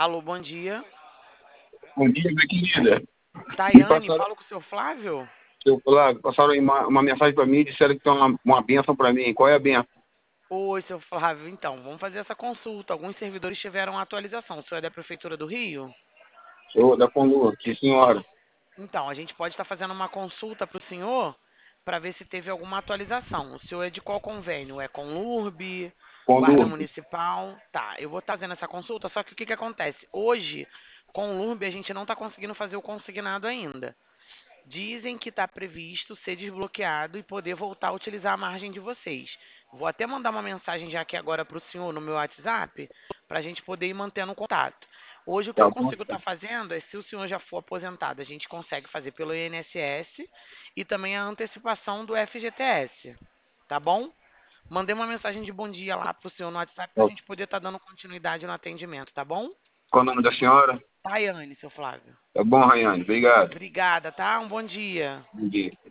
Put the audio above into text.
Alô, bom dia. Bom dia, minha querida. Me Tayane, passaram, fala com o seu Flávio? seu Flávio, passaram aí uma mensagem para mim e disseram que tem uma bênção para mim. Qual é a bênção? Oi, seu Flávio. Então, vamos fazer essa consulta. Alguns servidores tiveram atualização. O senhor é da Prefeitura do Rio? Sou da Conlua, sim, senhora. Então, a gente pode estar fazendo uma consulta para o senhor para ver se teve alguma atualização. O senhor é de qual convênio? É com LURB, Guarda Conlua. Municipal? Tá, eu vou estar fazendo essa consulta, só que o que que acontece? Hoje, com o LURB, a gente não está conseguindo fazer o consignado ainda. Dizem que está previsto ser desbloqueado e poder voltar a utilizar a margem de vocês. Vou até mandar uma mensagem já aqui agora para o senhor no meu WhatsApp, para a gente poder ir mantendo contato. Hoje o que Tá eu bom, consigo estar fazendo é, se o senhor já for aposentado, a gente consegue fazer pelo INSS e também a antecipação do FGTS. Tá bom? Mandei uma mensagem de bom dia lá para o senhor no WhatsApp para a tá. gente poder estar dando continuidade no atendimento, tá bom? Qual o nome da senhora? Tayane, seu Flávio. Tá bom, Rayane. Obrigado. Obrigada, tá? Um bom dia. Bom dia.